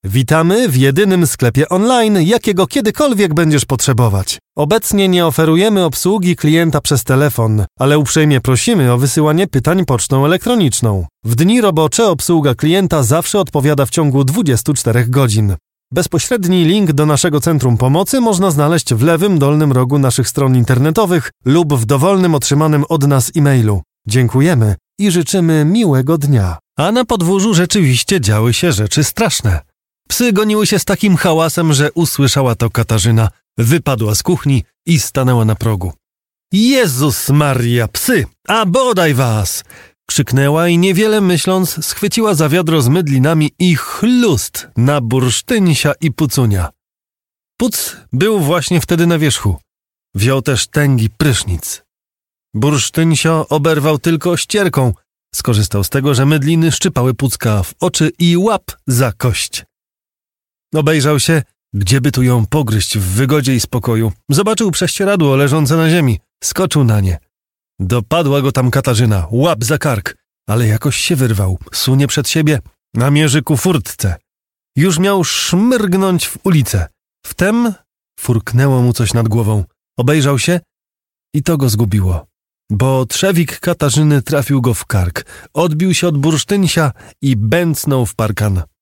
Witamy w jedynym sklepie online, jakiego kiedykolwiek będziesz potrzebować. Obecnie nie oferujemy obsługi klienta przez telefon, ale uprzejmie prosimy o wysyłanie pytań pocztą elektroniczną. W dni robocze obsługa klienta zawsze odpowiada w ciągu 24 godzin. Bezpośredni link do naszego centrum pomocy można znaleźć w lewym dolnym rogu naszych stron internetowych lub w dowolnym otrzymanym od nas e-mailu. Dziękujemy i życzymy miłego dnia. A na podwórzu rzeczywiście działy się rzeczy straszne. Psy goniły się z takim hałasem, że usłyszała to Katarzyna. Wypadła z kuchni i stanęła na progu. Jezus Maria, psy! A bodaj was! Krzyknęła i niewiele myśląc schwyciła za wiadro z mydlinami i chlust na bursztynsia i pucunia. Puc był właśnie wtedy na wierzchu. Wziął też tęgi prysznic. Bursztynsio oberwał tylko ścierką. Skorzystał z tego, że mydliny szczypały Pucka w oczy i łap za kość. Obejrzał się, gdzieby tu ją pogryźć w wygodzie i spokoju. Zobaczył prześcieradło leżące na ziemi. Skoczył na nie. Dopadła go tam Katarzyna, łap za kark, ale jakoś się wyrwał. Sunie przed siebie, namierzy ku furtce. Już miał szmyrgnąć w ulicę. Wtem furknęło mu coś nad głową. Obejrzał się i to go zgubiło. Bo trzewik Katarzyny trafił go w kark. Odbił się od bursztynsia i bęcnął w parkan.